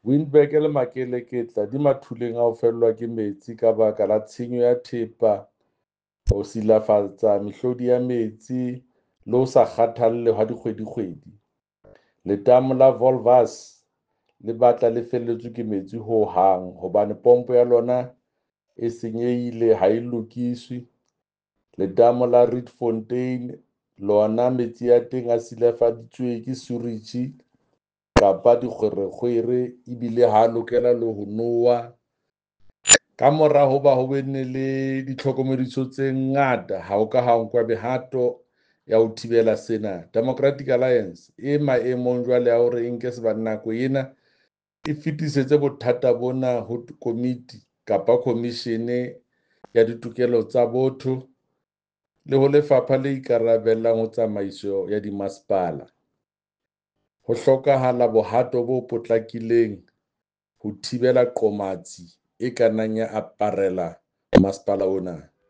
Windhoek le Makeleketla di mathuleng a ho fellwa ke metsi ka baka la tshenyo ya thepa, ho silafatsa mehlodi ya metsi le ho sa kgathalle hwa dikgwedi-kgwedi. Letamo la Volvas le batla le felletswe ke metsi ho hang hobane pompo ya lona e senyehile, ha e lokiswe. Letamo la Rietfontein lona metsi ya teng a silafaditswe ke sewage kapa dikgwerekgwere ebile ha lokela le ho nowa. Ka mora ho ba ho bene le ditlhokomediso tse ngata, ha o ka ha nkwa mehato ya ho thibela sena. Democratic Alliance e maemong jwale ya hore e nke nako ena e fetisetse bothata bona ho komiti kapa komishene ya ditokelo tsa botho le ho lefapha le ikarabellang ho tsamaiso ya dimasepala. Ho hlokahala bohato bo potlakileng ho thibela qomatsi e ka nnang ya aparela masepala ona.